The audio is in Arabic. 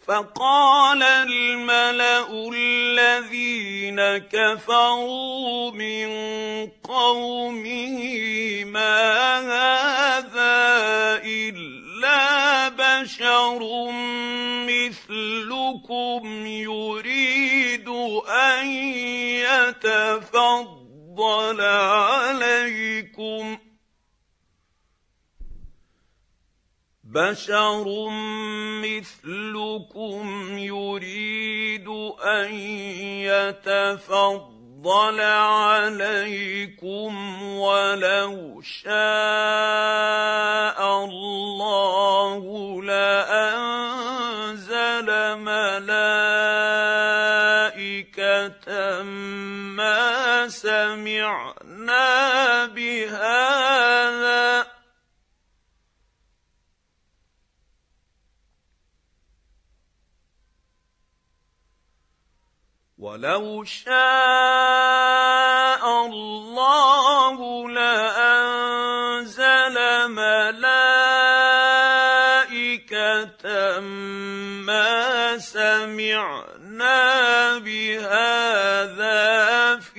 فقال الملأ الذين كفروا من قومه ما هذا إلا بشر مثلكم يريد أن يتفضل عليكم ولو شاء الله لأنزل ملائكة ما سمعنا بهذا ولو شاء الله لأنزل ملائكة ما سمعنا بهذا